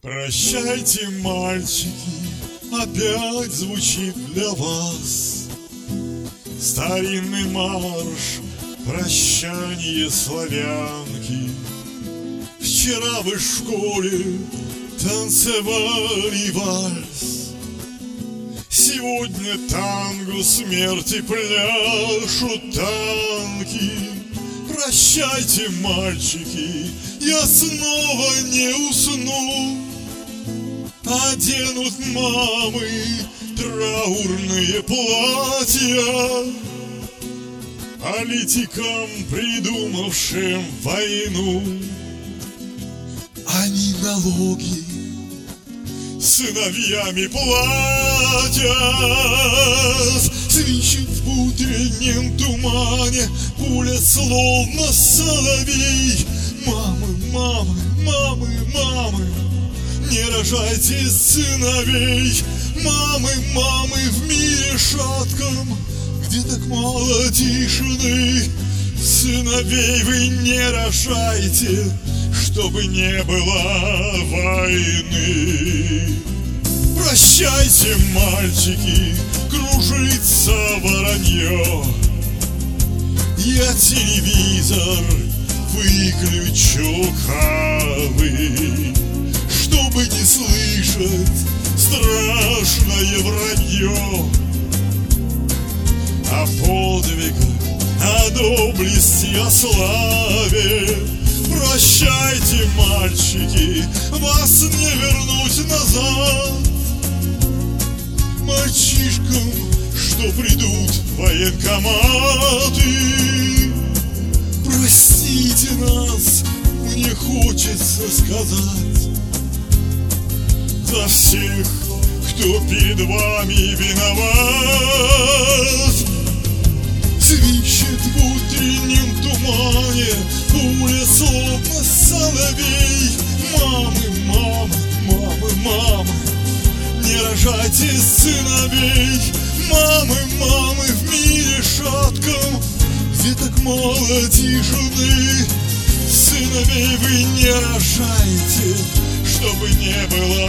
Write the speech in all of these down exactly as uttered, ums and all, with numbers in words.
Прощайте, мальчики, опять звучит для вас старинный марш, прощание славянки. Вчера вы в школе танцевали вальс, сегодня танго смерти пляшут танки. Прощайте, мальчики, я снова не усну. Оденут мамы траурные платья политикам, придумавшим войну. Они налоги сыновьями платят. Свищет в утреннем тумане пуля, словно соловей. Мамы, мамы, мамы, мамы, не рожайте сыновей. Мамы, мамы, в мире шатком, где так мало тишины, сыновей вы не рожайте, чтобы не было войны. Прощайте, мальчики, кружится воронье. Я телевизор выключу кавы, чтобы не слышать страшное вранье о подвигах, о доблести, о славе. Прощайте, мальчики, вас не вернуть назад. Мальчишкам, что придут в военкоматы, простите нас, мне хочется сказать, за всех, кто перед вами виноват. Свищет в утреннем тумане пуля, словно соловей. Мамы, мамы, мамы, мамы, не рожайте сыновей. Мамы, мамы, в мире шатком, где так мало тишины, сыновей вы не рожайте, чтобы не было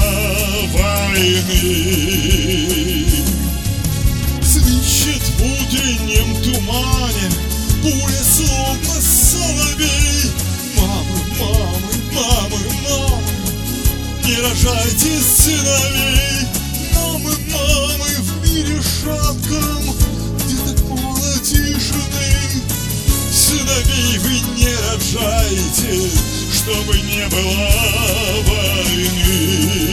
войны. Свищет в утреннем тумане пуля, словно соловей. Мамы, мамы, мамы, мамы, не рожайте сыновей. Мамы, мамы, в мире шатком, где так мало тишины, сыновей вы не рожайте, чтобы не было войны.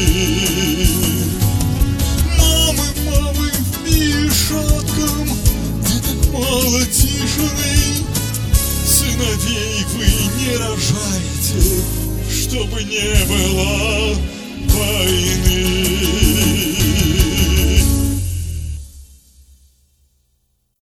Мамы, мамы, в мире шатком, где так мало тишины, сыновей вы не рожайте, чтобы не было